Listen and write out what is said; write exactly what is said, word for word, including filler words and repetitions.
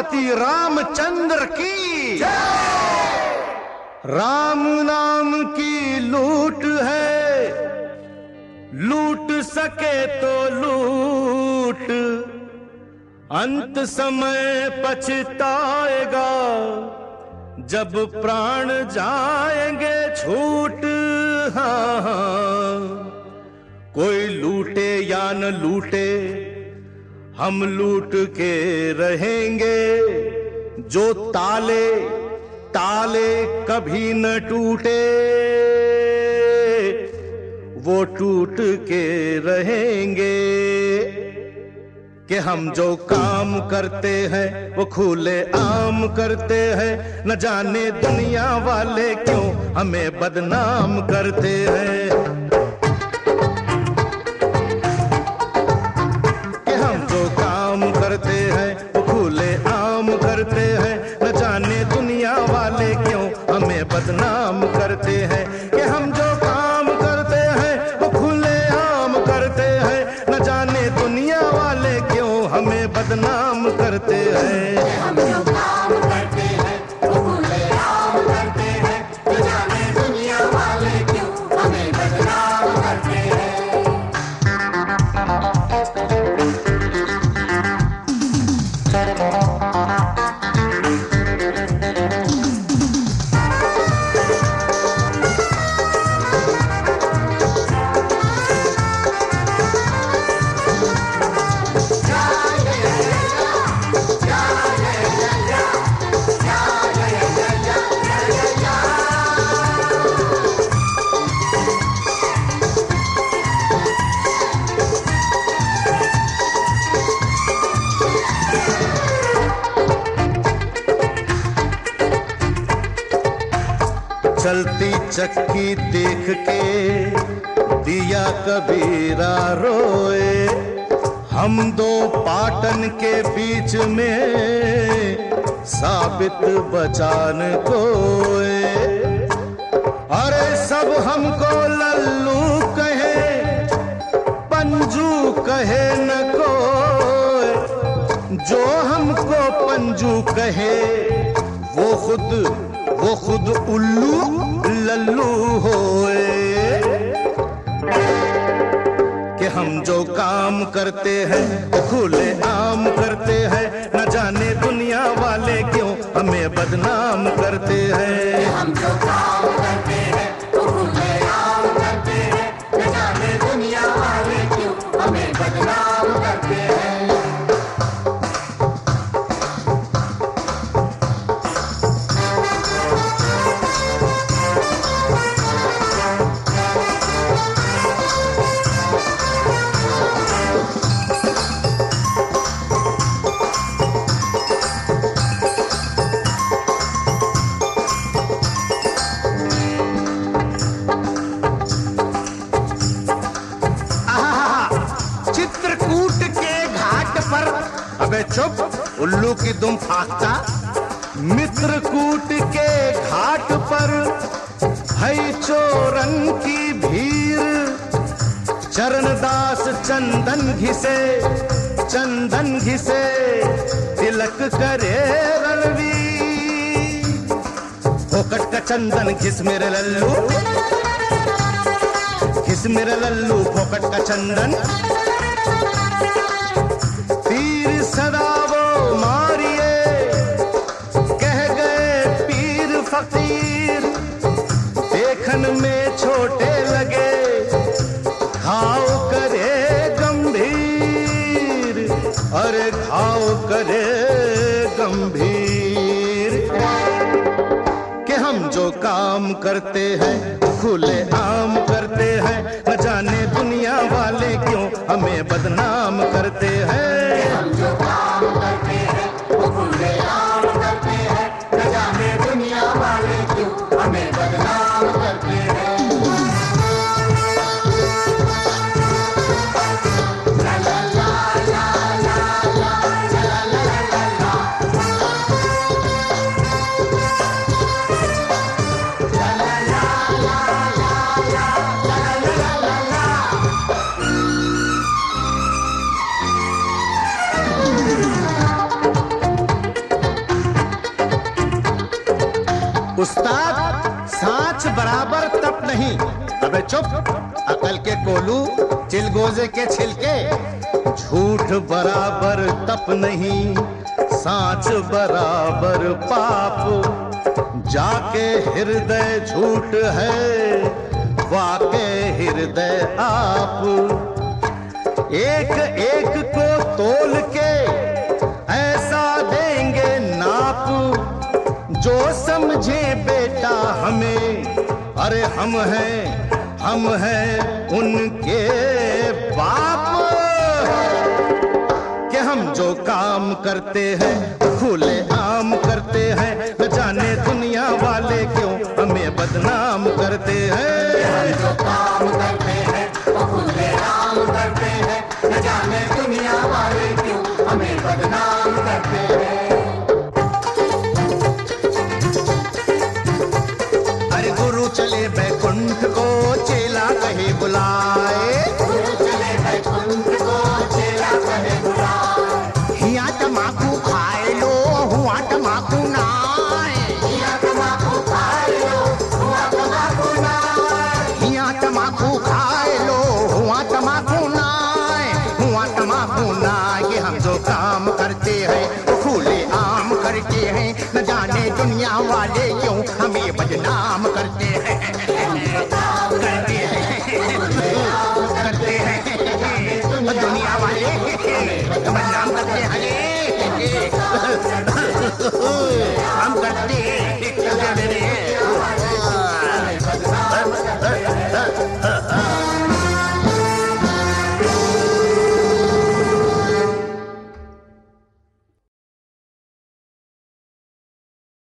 छत्रपति रामचंद्र की राम नाम की लूट है, लूट सके तो लूट, अंत समय पछताएगा जब प्राण जाएंगे छूट। हाँ हाँ, कोई लूटे या न लूटे हम लूट के रहेंगे, जो ताले ताले कभी न टूटे वो टूट के रहेंगे। कि हम जो काम करते हैं वो खुले आम करते हैं, न जाने दुनिया वाले क्यों हमें बदनाम करते हैं। कि हम जो काम करते हैं वो खुले आम करते हैं, न जाने दुनिया वाले क्यों हमें बदनाम करते हैं। कि हम जो काम करते हैं वो खुले आम करते हैं, न जाने दुनिया वाले क्यों हमें बदनाम करते हैं। हम जो काम करते हैं वो खुले आम करते हैं, न जाने दुनिया वाले क्यों हमें बदनाम करते हैं। चलती चक्की देख के दिया कबीरा रोए, हम दो पाटन के बीच में साबित बचान कोए। अरे सब हमको लल्लू कहे पंजू कहे न कोई, जो हमको पंजू कहे वो खुद वो खुद उल्लू लल्लू होए। कि हम जो काम करते हैं वो खुले आम करते हैं, न जाने दुनिया वाले क्यों हमें बदनाम करते हैं। हम जो काम करते हैं वो खुले आम करते हैं, न जाने दुनिया वाले क्यों हमें बदनाम करते हैं। अबे चुप उल्लू की दुम फाकता। मित्रकूट के घाट पर है चोरन की भीड़, चरणदास चंदन घिसे चंदन घिसे तिलक करे रणवीर। फोकट का चंदन घिस मेरे लल्लू, घिस मेरे लल्लू फोकट का चंदन। तीर सदा वो मारिए कह गए पीर फकीर, देखन में छोटे लगे घाव करे गंभीर। अरे घाव करे गंभीर। कि हम जो काम करते हैं खुले आम करते हैं, न जाने दुनिया वाले क्यों हमें बदनाम करते हैं। हम जो काम करते हैं वो खुले आम करते हैं, न जाने दुनिया वाले क्यों हमें बदनाम करते हैं। अबे चुप, अकल के कोलू, चिलगोजे के छिलके। झूठ बराबर तप नहीं, सांच बराबर पाप। जाके हृदय झूठ है, वाके हृदय आप। एक एक को तोल के ऐसा देंगे नाप, जो समझे बेटा हमें, अरे हम हैं, हम हैं उनके बाप। कि हम जो काम करते हैं खुले आम करते हैं, न जाने दुनिया वाले क्यों हमें बदनाम करते हैं। हम जो काम करते हैं वो खुले आम करते हैं, न जाने दुनिया वाले क्यों हमें बदनाम करते हैं। अरे गुरु चले बैकुंठ को, चेला कहे बुला।